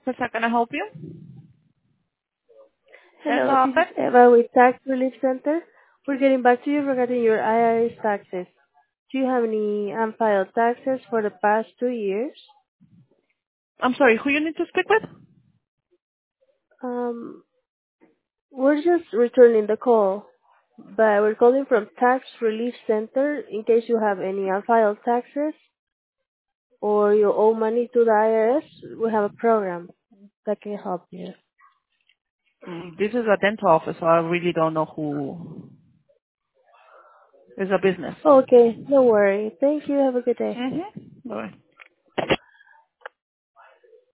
Is that gonna help you? Dental Hello, this is office? Eva with Tax Relief Center. We're getting back to you regarding your IRS taxes. Do you have any unfiled taxes for the past 2 years? I'm sorry, who you need to speak with? Um, we're just returning the call, but we're calling from Tax Relief Center in case you have any unfiled taxes or you owe money to the IRS. We have a program that can help you. This is a dental office, so I really don't know who is a business. Okay, no worry. Thank you. Have a good day. Mm-hmm. Bye.